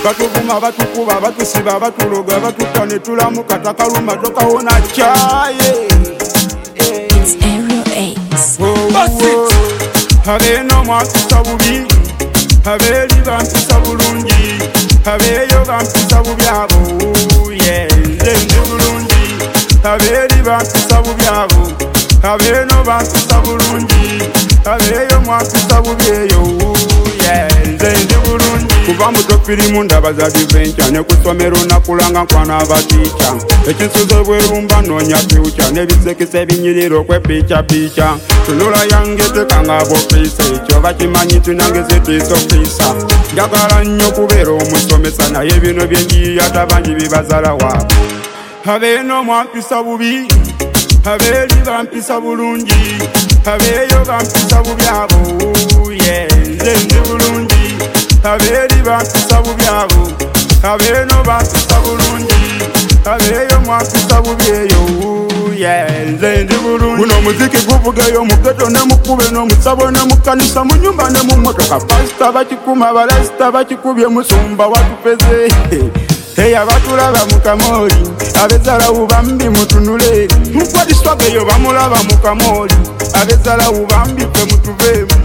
batuvuma batukuba batusiba batuloga batuta ne tulamuka takaluma tokawona kyaye. It's Aerial Ace. Abeeno mwampisa bubi, abeeri bampisa bulungi, abeeyo bampisa bubi abo, nze ndi bulungi. Abeeri bampisa bubi abo, abeeno bampisa bulungi, abeeyo mwampisa bubi eyo, nze ndi bulungi. Kuva muto firimu ndabaza diventure ne kusomero nakulanga nkwana abatiica. Ekinsuzo bwerumba noonya fyuca n'ebisekese binyirira okwepiica. Tunula yange tekanga b'ofiisa ekyo bakimanyi tunange zetiisa ofiisa. Njagala nnyo kubeera omusomesa naye bino bye njiyata bangi bibazala waabwe. Abeeno mwampisa bubi, abeeri bampisa bulungi, abeeyo bampisa bubi abo, nze ndi bulungi. Abeeri bampisa bubi abo, abeeno bampisa bulungi, abeeyo mwampisa bubi eyo, nze ndi bulungi. Guno omuziki guvugeyo mu ghetto ne mu kkube n'omusabo ne mu kkanisa mu nnyumba ne mu mmotoka. Pasita bakikuma balasita bakikubye musumba watupeze. Abatulaba mu kamooli abezalawu bambi mutunule. Mukwadi eyo bamulaba mu kamooli abezalawu bambi ffe mutuveemu.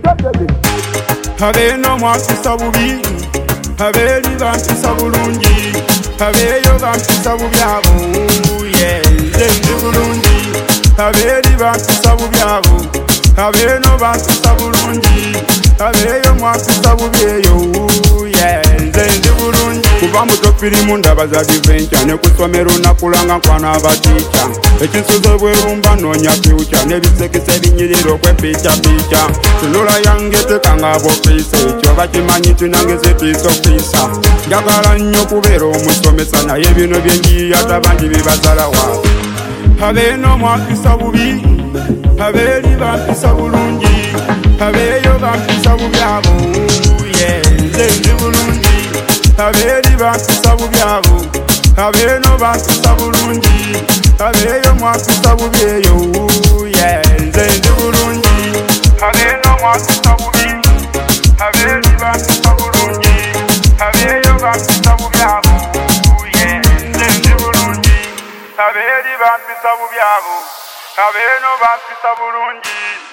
Abeeno mwampisa bubi, abeeri bampisa bulungi, abeeyo bampisa bubi abo, nze ndi bulungi. Abeeri bampisa bubi abo, abeeno bampisa bulungi, abeeyo mwampisa bubi eyo, nze ndi bulungi. Kuva muto firimu ndabaza diventure ne kusomero nakulanga nkwana abatiica. Ekinsuzo bwerumba noonya fyuca n'ebisekese binyirira okwepiica. Tunula yange tekanga b'ofiisa ekyo bakimanyi tunange zetiisa ofiisa. Njagala nnyo kubeera omusomesa naye bino bye njiyata bangi bibazala waabwe. Abeeno mwampisa bubi, abeeri bampisa bulungi, abeeyo bampisa bubi abo, nze ndi bulungi. Abeeri bampisa bubi abo, abeeno bampisa bulungi, abeeyo mwampisa bubi eyo, nze ndi bulungi. Abeeno mwampisa bubi, abeeri bampisa bulungi, abeeyo bampisa bubi abo, nze ndi bulungi. Abeeri bampisa bubi abo, abeeno bampisa bulungi.